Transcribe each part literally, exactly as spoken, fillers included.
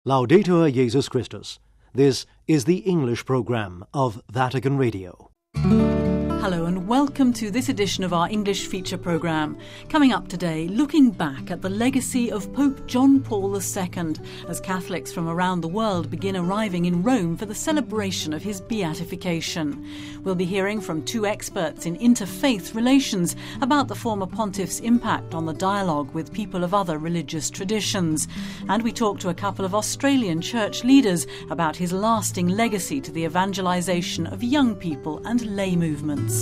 Laudetur Jesus Christus. This is the English programme of Vatican Radio. Hello and welcome to this edition of our English feature programme. Coming up today, looking back at the legacy of Pope John Paul the Second as Catholics from around the world begin arriving in Rome for the celebration of his beatification. We'll be hearing from two experts in interfaith relations about the former pontiff's impact on the dialogue with people of other religious traditions. And we talk to a couple of Australian church leaders about his lasting legacy to the evangelisation of young people and lay movements.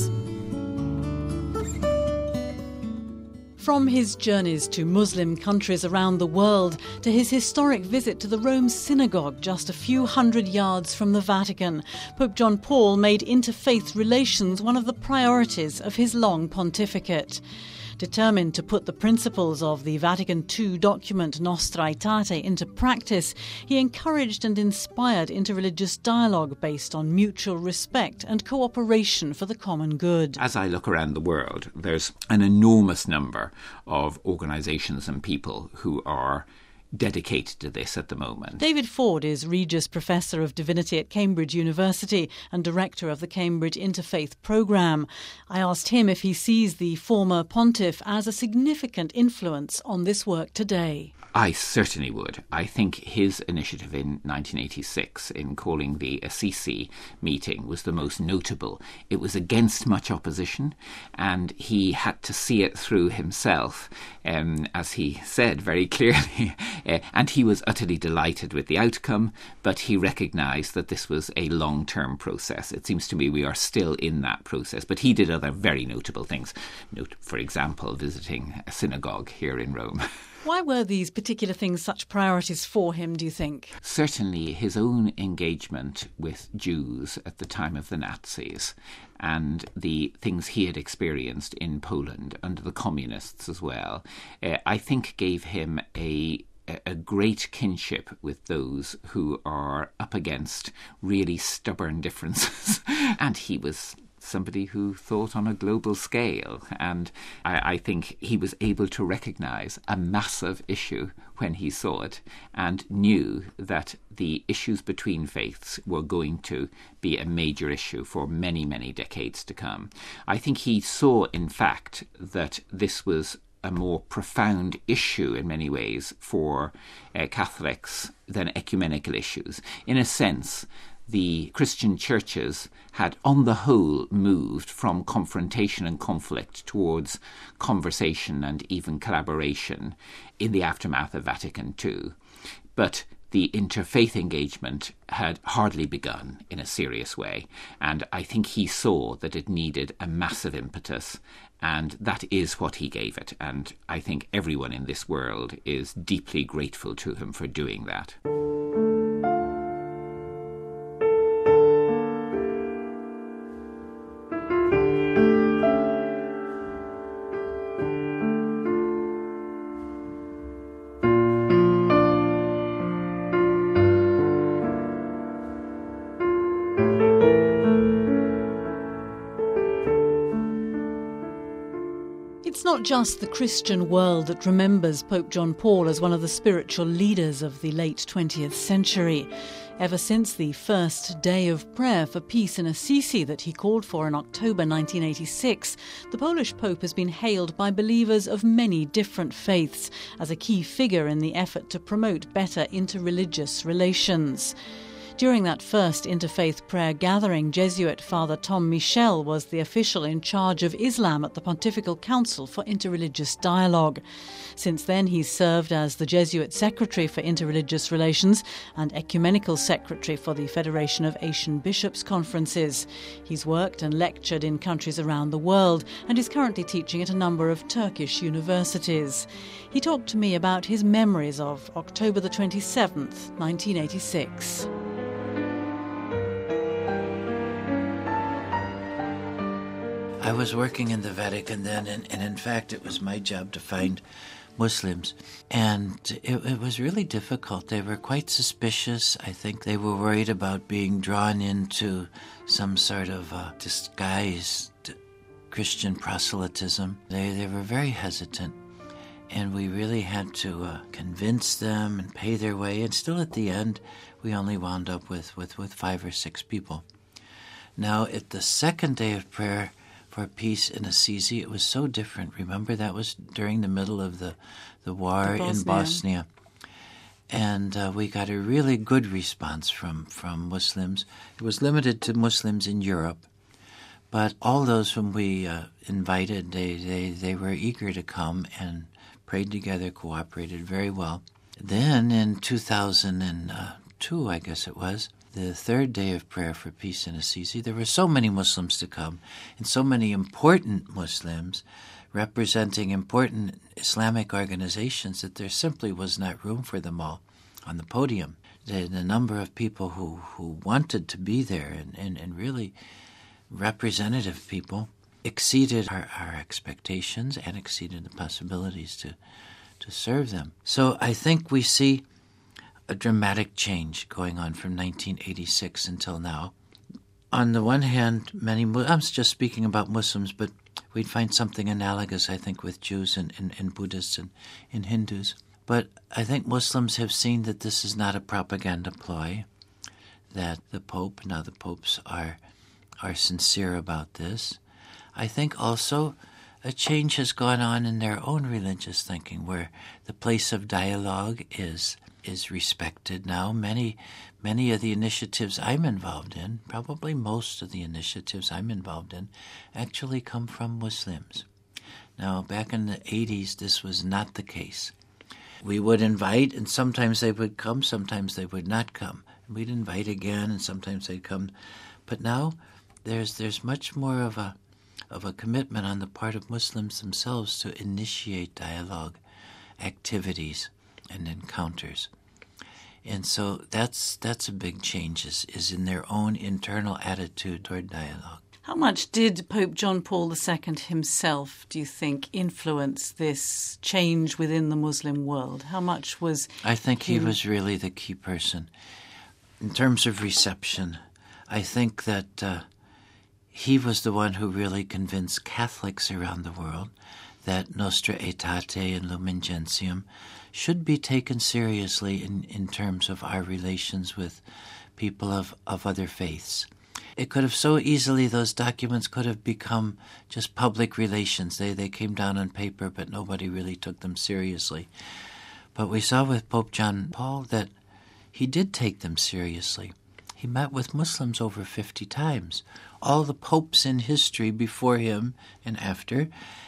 From his journeys to Muslim countries around the world to his historic visit to the Rome Synagogue just a few hundred yards from the Vatican, Pope John Paul made interfaith relations one of the priorities of his long pontificate. Determined to put the principles of the Vatican Two document Nostra Aetate into practice, he encouraged and inspired interreligious dialogue based on mutual respect and cooperation for the common good. As I look around the world, there's an enormous number of organisations and people who are dedicated to this at the moment. David Ford is Regius Professor of Divinity at Cambridge University and Director of the Cambridge Interfaith Programme. I asked him if he sees the former pontiff as a significant influence on this work today. I certainly would. I think his initiative in nineteen eighty-six in calling the Assisi meeting was the most notable. It was against much opposition, and he had to see it through himself, um, as he said very clearly. uh, and he was utterly delighted with the outcome, but he recognised that this was a long-term process. It seems to me we are still in that process, but he did other very notable things. Note, for example, visiting a synagogue here in Rome. Why were these particular things such priorities for him, do you think? Certainly his own engagement with Jews at the time of the Nazis and the things he had experienced in Poland under the communists as well, uh, I think gave him a a great kinship with those who are up against really stubborn differences. And he was somebody who thought on a global scale, and I, I think he was able to recognise a massive issue when he saw it and knew that the issues between faiths were going to be a major issue for many, many decades to come. I think he saw, in fact, that this was a more profound issue in many ways for uh, Catholics than ecumenical issues. In a sense, the Christian churches had, on the whole, moved from confrontation and conflict towards conversation and even collaboration in the aftermath of Vatican Two. But the interfaith engagement had hardly begun in a serious way, and I think he saw that it needed a massive impetus, and that is what he gave it, and I think everyone in this world is deeply grateful to him for doing that. It's not just the Christian world that remembers Pope John Paul as one of the spiritual leaders of the late twentieth century. Ever since the first day of prayer for peace in Assisi that he called for in October nineteen eighty-six, the Polish Pope has been hailed by believers of many different faiths as a key figure in the effort to promote better interreligious relations. During that first interfaith prayer gathering, Jesuit Father Tom Michel was the official in charge of Islam at the Pontifical Council for Interreligious Dialogue. Since then, he's served as the Jesuit Secretary for Interreligious Relations and Ecumenical Secretary for the Federation of Asian Bishops' Conferences. He's worked and lectured in countries around the world and is currently teaching at a number of Turkish universities. He talked to me about his memories of October the twenty-seventh, nineteen eighty-six. I was working in the Vatican then, and, and in fact it was my job to find Muslims. And it, it was really difficult. They were quite suspicious. I think they were worried about being drawn into some sort of uh, disguised Christian proselytism. They, they were very hesitant. And we really had to uh, convince them and pay their way. And still at the end, we only wound up with, with, with five or six people. Now, at the second day of prayer for peace in Assisi, it was so different. Remember, that was during the middle of the, the war the in Bosnia. And uh, we got a really good response from, from Muslims. It was limited to Muslims in Europe. But all those whom we uh, invited, they, they, they were eager to come and prayed together, cooperated very well. Then in two thousand two, I guess it was, the third day of prayer for peace in Assisi, there were so many Muslims to come, and so many important Muslims representing important Islamic organizations that there simply was not room for them all on the podium. The, the number of people who, who wanted to be there and, and, and really representative people exceeded our, our expectations and exceeded the possibilities to, to serve them. So I think we see a dramatic change going on from nineteen eighty-six until now. On the one hand, many, I'm just speaking about Muslims, but we'd find something analogous, I think, with Jews and, and, and Buddhists and, and Hindus. But I think Muslims have seen that this is not a propaganda ploy, that the Pope, now the popes are are sincere about this. I think also a change has gone on in their own religious thinking, where the place of dialogue is is respected now. Many, many of the initiatives I'm involved in, probably most of the initiatives I'm involved in, actually come from Muslims. Now, back in the eighties, this was not the case. We would invite, and sometimes they would come, sometimes they would not come. We'd invite again, and sometimes they'd come. But now, there's there's much more of a of a commitment on the part of Muslims themselves to initiate dialogue, activities, and encounters. And so that's that's a big change, is, is in their own internal attitude toward dialogue. How much did Pope John Paul the Second himself, do you think, influence this change within the Muslim world? How much was I think he he was really the key person. In terms of reception, I think that uh, he was the one who really convinced Catholics around the world that Nostra Aetate and Lumen Gentium should be taken seriously in, in terms of our relations with people of, of other faiths. It could have so easily, those documents could have become just public relations. They, they came down on paper, but nobody really took them seriously. But we saw with Pope John Paul that he did take them seriously. He met with Muslims over fifty times. All the popes in history before him and after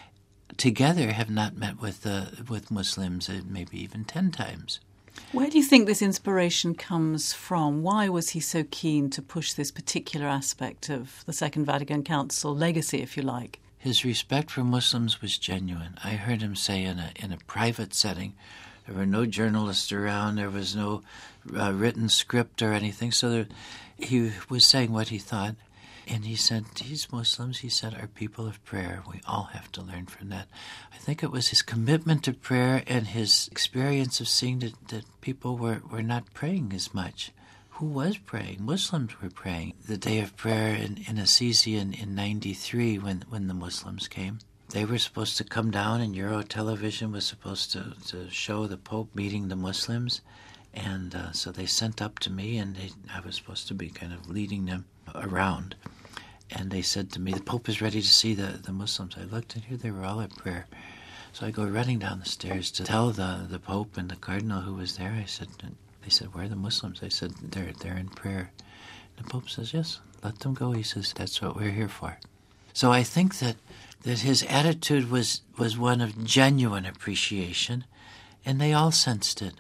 together have not met with uh, with Muslims uh, maybe even ten times. Where do you think this inspiration comes from? Why was he so keen to push this particular aspect of the Second Vatican Council legacy, if you like? His respect for Muslims was genuine. I heard him say in a in a private setting, there were no journalists around, there was no uh, written script or anything, so there, he was saying what he thought. And he said, these Muslims, he said, are people of prayer. We all have to learn from that. I think it was his commitment to prayer and his experience of seeing that, that people were, were not praying as much. Who was praying? Muslims were praying. The day of prayer in, in Assisi in, in ninety-three, when, when the Muslims came, they were supposed to come down, and Euro Television was supposed to, to show the Pope meeting the Muslims. And uh, so they sent up to me, and they, I was supposed to be kind of leading them around. And they said to me, the Pope is ready to see the, the Muslims. I looked, and here they were all at prayer. So I go running down the stairs to tell the, the Pope and the Cardinal who was there. I said, they said, where are the Muslims? I said, they're, they're in prayer. And the Pope says, yes, let them go. He says, that's what we're here for. So I think that, that his attitude was, was one of genuine appreciation, and they all sensed it.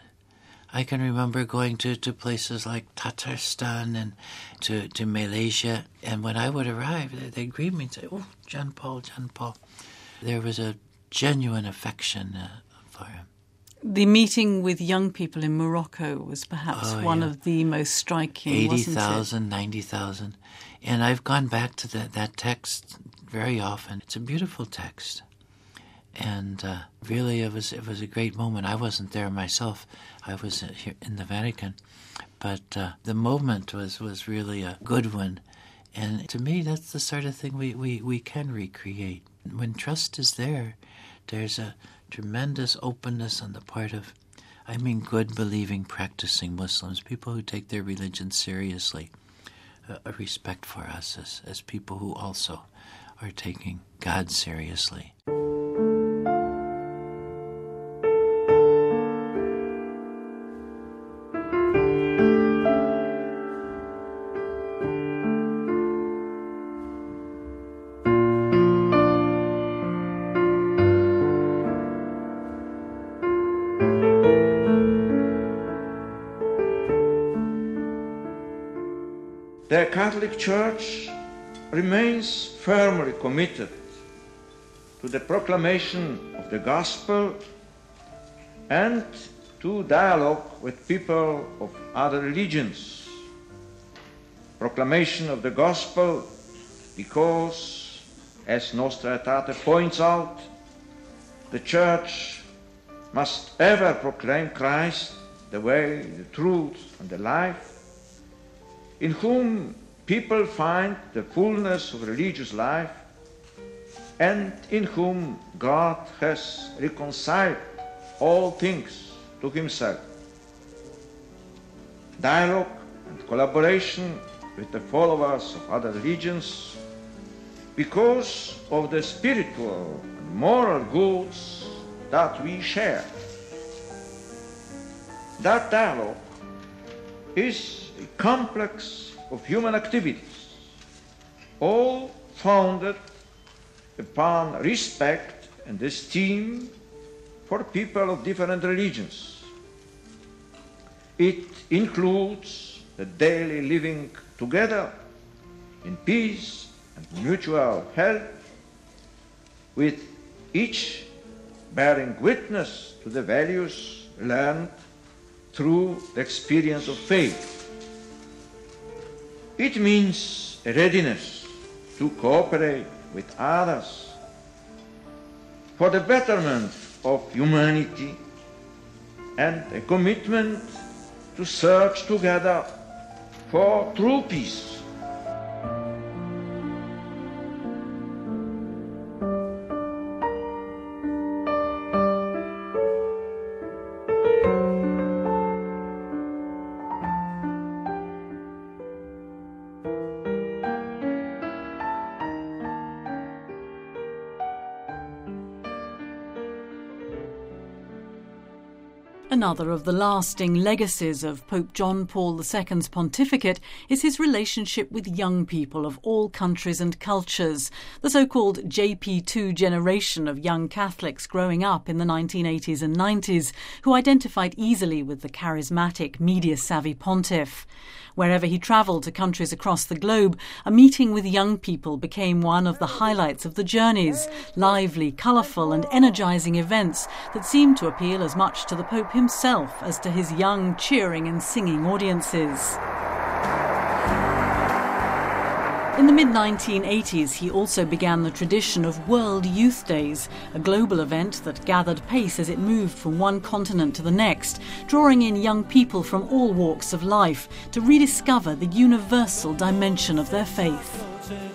I can remember going to, to places like Tatarstan and to, to Malaysia, and when I would arrive, they, they'd greet me and say, oh, John Paul, John Paul. There was a genuine affection uh, for him. The meeting with young people in Morocco was perhaps oh, one yeah. of the most striking, eighty wasn't it? eighty thousand, ninety thousand. And I've gone back to that, that text very often. It's a beautiful text. And uh, really, it was it was a great moment. I wasn't there myself. I was here in the Vatican. But uh, the moment was, was really a good one. And to me, that's the sort of thing we, we, we can recreate. When trust is there, there's a tremendous openness on the part of, I mean, good, believing, practicing Muslims, people who take their religion seriously, a, a respect for us as, as people who also are taking God seriously. The Catholic Church remains firmly committed to the proclamation of the Gospel and to dialogue with people of other religions. Proclamation of the Gospel because, as Nostra Aetate points out, the Church must ever proclaim Christ, the way, the truth, and the life, in whom people find the fullness of religious life and in whom God has reconciled all things to himself. Dialogue and collaboration with the followers of other religions because of the spiritual and moral goods that we share. That dialogue is a complex of human activities, all founded upon respect and esteem for people of different religions. It includes the daily living together in peace and mutual help, with each bearing witness to the values learned through the experience of faith. It means a readiness to cooperate with others for the betterment of humanity and a commitment to search together for true peace. Another of the lasting legacies of Pope John Paul the Second's pontificate is his relationship with young people of all countries and cultures, the so-called J P two generation of young Catholics growing up in the nineteen eighties and nineties, who identified easily with the charismatic, media-savvy pontiff. Wherever he travelled to countries across the globe, a meeting with young people became one of the highlights of the journeys, lively, colourful and energising events that seemed to appeal as much to the Pope himself as to his young, cheering and singing audiences. In the mid nineteen eighties, he also began the tradition of World Youth Days, a global event that gathered pace as it moved from one continent to the next, drawing in young people from all walks of life to rediscover the universal dimension of their faith.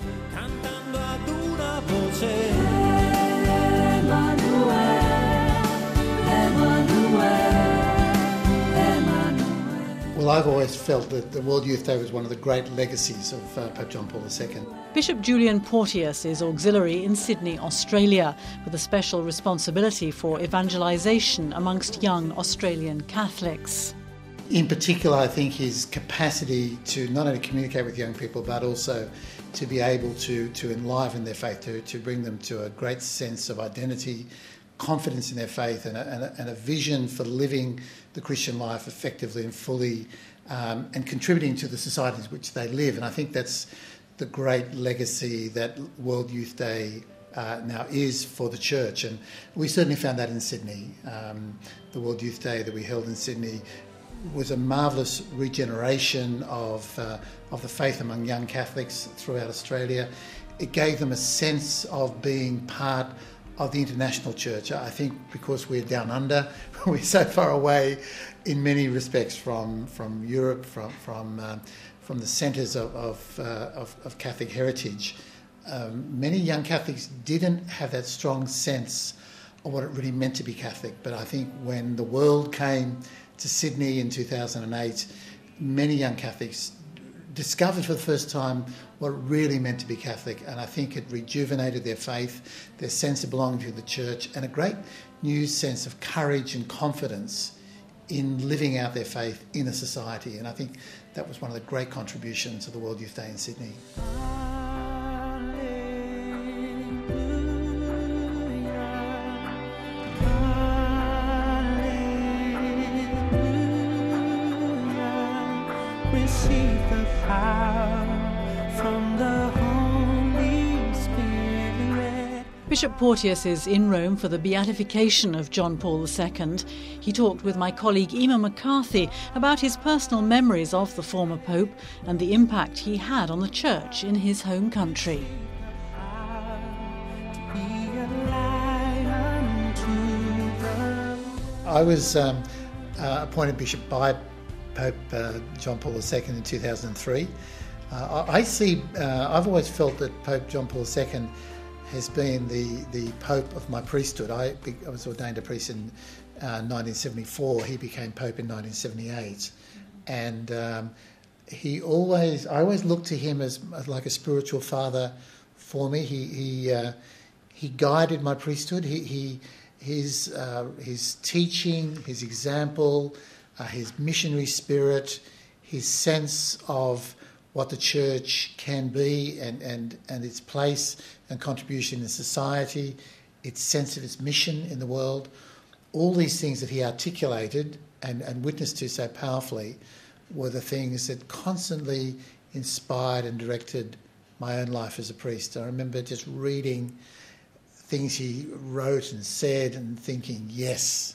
Well, I've always felt that the World Youth Day was one of the great legacies of uh, Pope John Paul the Second. Bishop Julian Porteous is auxiliary in Sydney, Australia, with a special responsibility for evangelisation amongst young Australian Catholics. In particular, I think his capacity to not only communicate with young people, but also to be able to, to enliven their faith, to, to bring them to a great sense of identity, confidence in their faith, and a, and a, and a vision for living the Christian life effectively and fully, um, and contributing to the societies in which they live. And I think that's the great legacy that World Youth Day uh, now is for the Church. And we certainly found that in Sydney. Um, the World Youth Day that we held in Sydney was a marvellous regeneration of uh, of the faith among young Catholics throughout Australia. It gave them a sense of being part of the international church. I think because we're down under, we're so far away in many respects from from Europe, from from uh, from the centres of of, uh, of of Catholic heritage. Um, many young Catholics didn't have that strong sense of what it really meant to be Catholic. But I think when the world came to Sydney in two thousand eight, many young Catholics discovered for the first time what it really meant to be Catholic, and I think it rejuvenated their faith, their sense of belonging to the church, and a great new sense of courage and confidence in living out their faith in a society. And I think that was one of the great contributions of the World Youth Day in Sydney. Receive the power from the Holy Spirit. Bishop Porteous is in Rome for the beatification of John Paul the Second. He talked with my colleague Emma McCarthy about his personal memories of the former Pope and the impact he had on the Church in his home country. I was um, uh, appointed bishop by Pope uh, John Paul the Second in two thousand three. Uh, I see. Uh, I've always felt that Pope John Paul the Second has been the, the Pope of my priesthood. I, I was ordained a priest in uh, nineteen seventy-four. He became Pope in nineteen seventy-eight, and um, he always. I always looked to him as, as like a spiritual father for me. He he uh, he guided my priesthood. He he his uh, his teaching, his example. Uh, his missionary spirit, his sense of what the church can be and, and, and its place and contribution in society, its sense of its mission in the world, all these things that he articulated and, and witnessed to so powerfully were the things that constantly inspired and directed my own life as a priest. I remember just reading things he wrote and said and thinking, yes,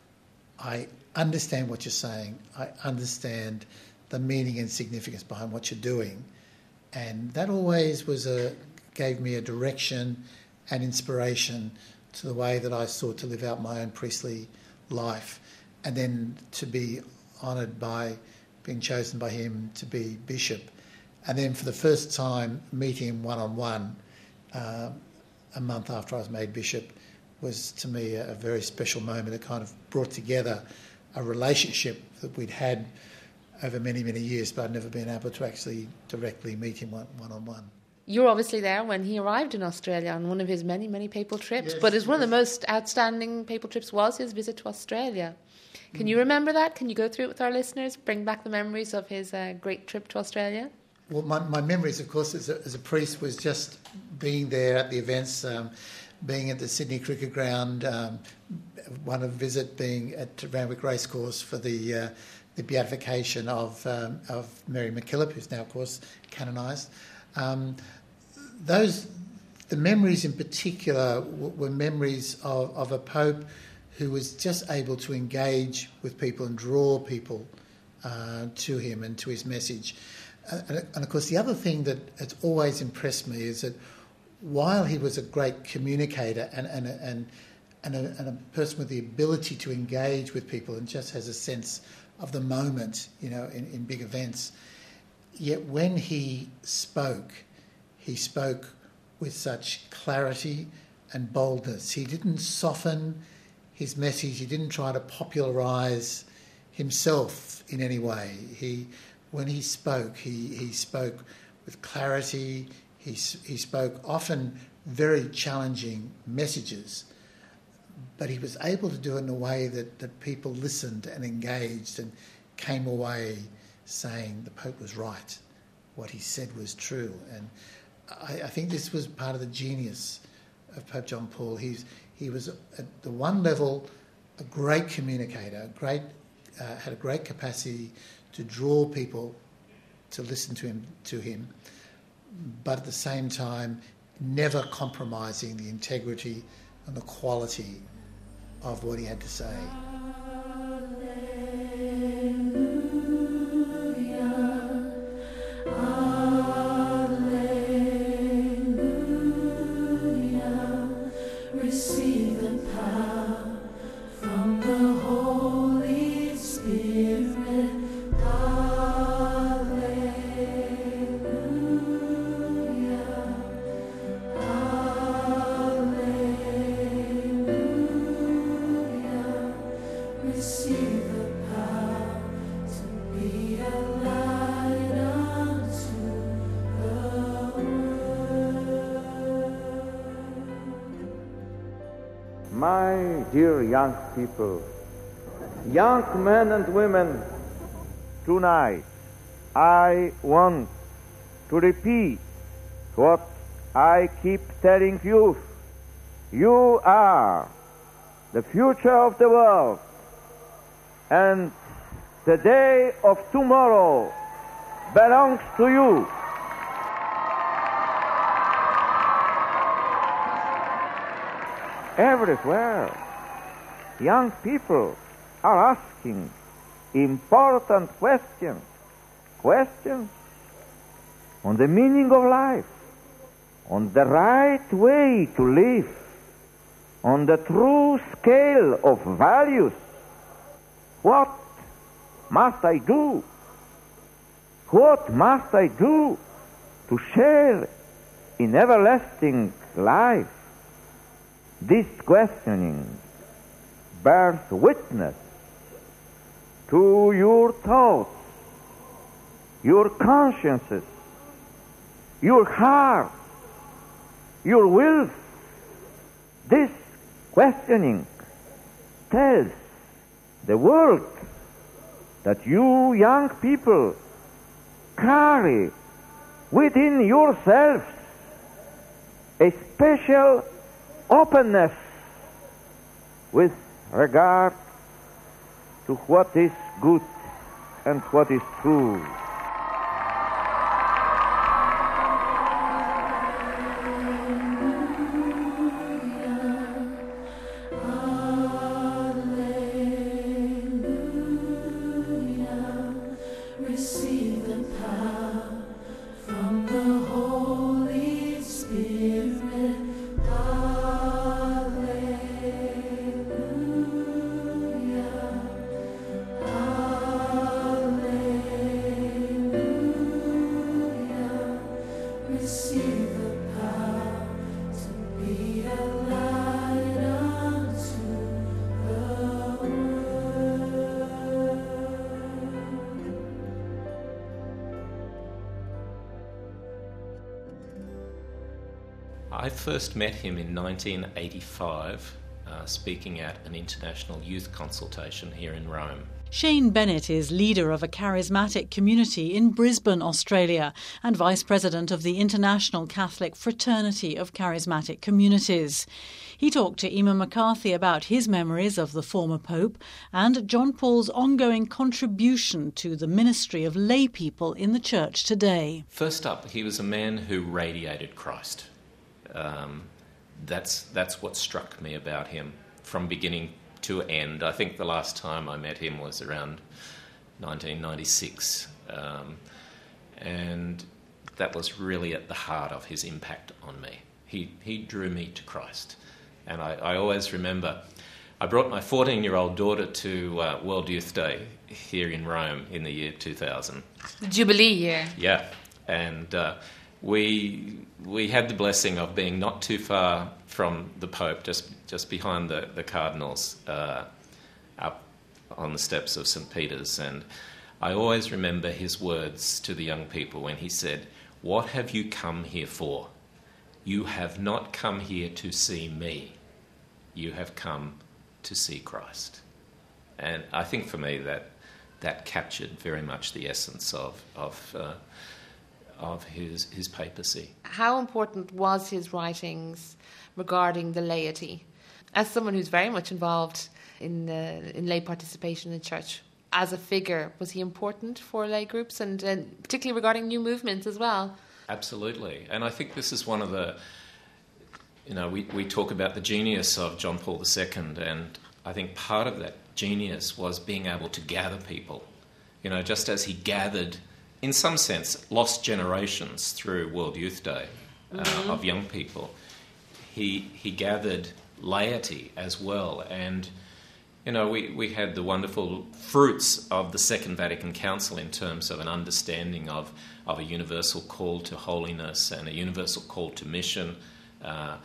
I understand what you're saying. I understand the meaning and significance behind what you're doing. And that always was a gave me a direction and inspiration to the way that I sought to live out my own priestly life. And then to be honoured by being chosen by him to be bishop. And then for the first time meeting him one-on-one uh, a month after I was made bishop was to me a, a very special moment. It kind of brought together a relationship that we'd had over many, many years, but I'd never been able to actually directly meet him one, one-on-one. You were obviously there when he arrived in Australia on one of his many, many papal trips, Yes, but as one yes. of the most outstanding papal trips was his visit to Australia. Can mm. you remember that? Can you go through it with our listeners, bring back the memories of his uh, great trip to Australia? Well, my, my memories, of course, as a, as a priest was just being there at the events, um, being at the Sydney Cricket Ground, um, one of visit being at Randwick Racecourse for the uh, the beatification of um, of Mary MacKillop, who's now, of course, canonised. Um, those the memories in particular w- were memories of, of a Pope who was just able to engage with people and draw people uh, to him and to his message. And, and of course, the other thing that has always impressed me is that while he was a great communicator and and and and a, and a person with the ability to engage with people and just has a sense of the moment, you know, in, in big events, yet when he spoke, he spoke with such clarity and boldness. He didn't soften his message. He didn't try to popularise himself in any way. He, when he spoke, he, he spoke with clarity. He, he spoke often very challenging messages, but he was able to do it in a way that, that people listened and engaged and came away saying the Pope was right. What he said was true. And I, I think this was part of the genius of Pope John Paul. He's, he was, at the one level, a great communicator, a great, uh, had a great capacity to draw people to listen to him, to him, but at the same time, never compromising the integrity and the quality of what he had to say. Receive the power from the Holy Spirit. Hallelujah. Hallelujah. My dear young people, young men and women, tonight I want to repeat what I keep telling youth. You are the future of the world, and the day of tomorrow belongs to you. Everywhere, young people are asking important questions, questions on the meaning of life, on the right way to live, on the true scale of values. What must I do? What must I do to share in everlasting life? This questioning bears witness to your thoughts, your consciences, your heart, your will. This questioning tells the world that you young people carry within yourselves a special openness with regard to what is good and what is true. I first met him in nineteen eighty-five, uh, speaking at an international youth consultation here in Rome. Shane Bennett is leader of a charismatic community in Brisbane, Australia, and vice president of the International Catholic Fraternity of Charismatic Communities. He talked to Emma McCarthy about his memories of the former Pope and John Paul's ongoing contribution to the ministry of lay people in the Church today. First up, he was a man who radiated Christ. Um, that's that's what struck me about him from beginning to end. I think the last time I met him was around nineteen ninety-six, um, and that was really at the heart of his impact on me. He he drew me to Christ, and I, I always remember I brought my fourteen-year-old daughter to uh, World Youth Day here in Rome in the year two thousand. The Jubilee year. Yeah, and uh, we we had the blessing of being not too far from the Pope, just just behind the, the cardinals, uh, up on the steps of Saint Peter's. And I always remember his words to the young people when he said, "What have you come here for? You have not come here to see me. You have come to see Christ." And I think for me that that captured very much the essence of of uh, of his his papacy. How important was his writings regarding the laity? As someone who's very much involved in uh, in lay participation in church, as a figure, was he important for lay groups, and, and particularly regarding new movements as well? Absolutely, and I think this is one of the, you know, we, we talk about the genius of John Paul the Second, and I think part of that genius was being able to gather people. You know, just as he gathered, in some sense, lost generations through World Youth Day uh, mm-hmm. of young people, he he gathered laity as well. And, you know, we, we had the wonderful fruits of the Second Vatican Council in terms of an understanding of, of a universal call to holiness and a universal call to mission, uh,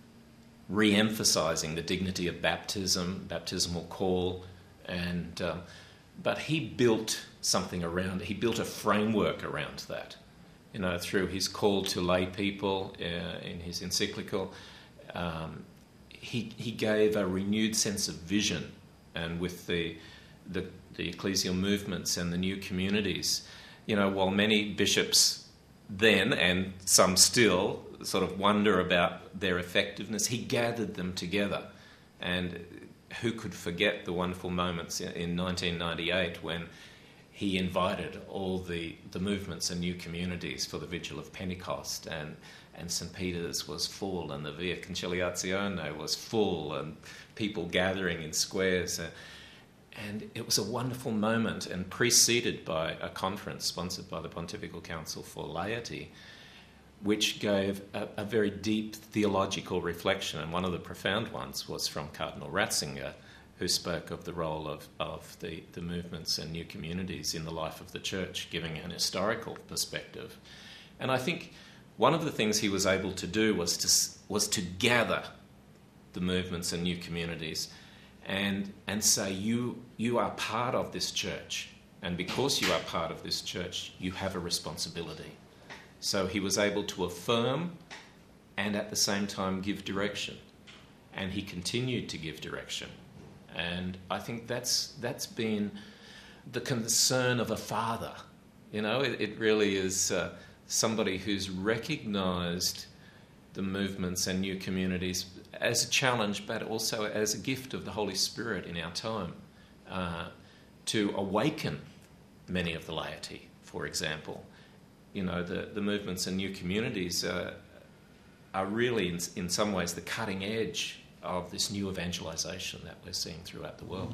re-emphasising the dignity of baptism, baptismal call, and um, but he built something around it. He built a framework around that, you know, through his call to lay people uh, in his encyclical. Um, he he gave a renewed sense of vision, and with the the, the ecclesial movements and the new communities, you know, while many bishops then and some still sort of wonder about their effectiveness, he gathered them together. And who could forget the wonderful moments in, in nineteen ninety-eight when he invited all the, the movements and new communities for the Vigil of Pentecost, and, and Saint Peter's was full, and the Via Conciliazione was full, and people gathering in squares. Uh, and it was a wonderful moment, and preceded by a conference sponsored by the Pontifical Council for Laity, which gave a, a very deep theological reflection. And one of the profound ones was from Cardinal Ratzinger, who spoke of the role of, of the, the movements and new communities in the life of the Church, giving an historical perspective. And I think one of the things he was able to do was to, was to gather the movements and new communities and, and say, you, you are part of this Church, and because you are part of this Church, you have a responsibility. So he was able to affirm and at the same time give direction. And he continued to give direction. And I think that's that's been the concern of a father. You know, it, it really is uh, somebody who's recognised the movements and new communities as a challenge, but also as a gift of the Holy Spirit in our time, uh, to awaken many of the laity, for example. You know, the, the movements and new communities uh, are really, in, in some ways, the cutting edge of this new evangelization that we're seeing throughout the world.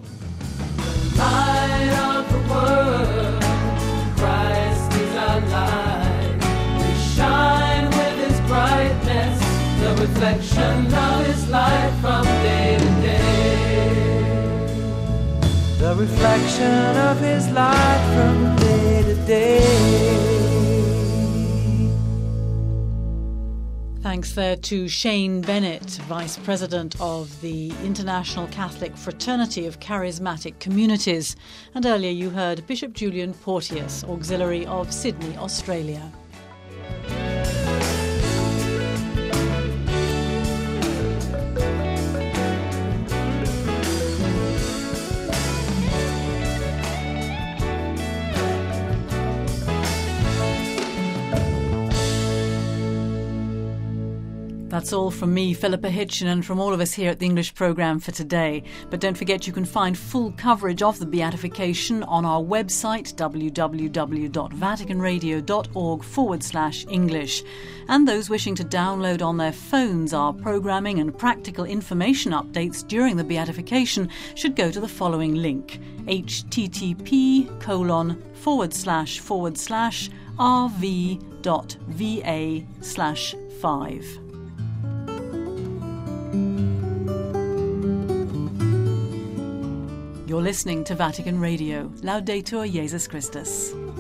Light of the world, Christ is our light. We shine with His brightness, the reflection of His light from day to day. The reflection of His light from day to day. Thanks there to Shane Bennett, Vice President of the International Catholic Fraternity of Charismatic Communities. And earlier you heard Bishop Julian Porteous, Auxiliary of Sydney, Australia. That's all from me, Philippa Hitchin, and from all of us here at the English programme for today. But don't forget you can find full coverage of the Beatification on our website, www.vaticanradio.org forward slash English. And those wishing to download on their phones our programming and practical information updates during the Beatification should go to the following link, http colon forward slash forward slash rv.va slash five. You're listening to Vatican Radio. Laudetur Jesus Christus.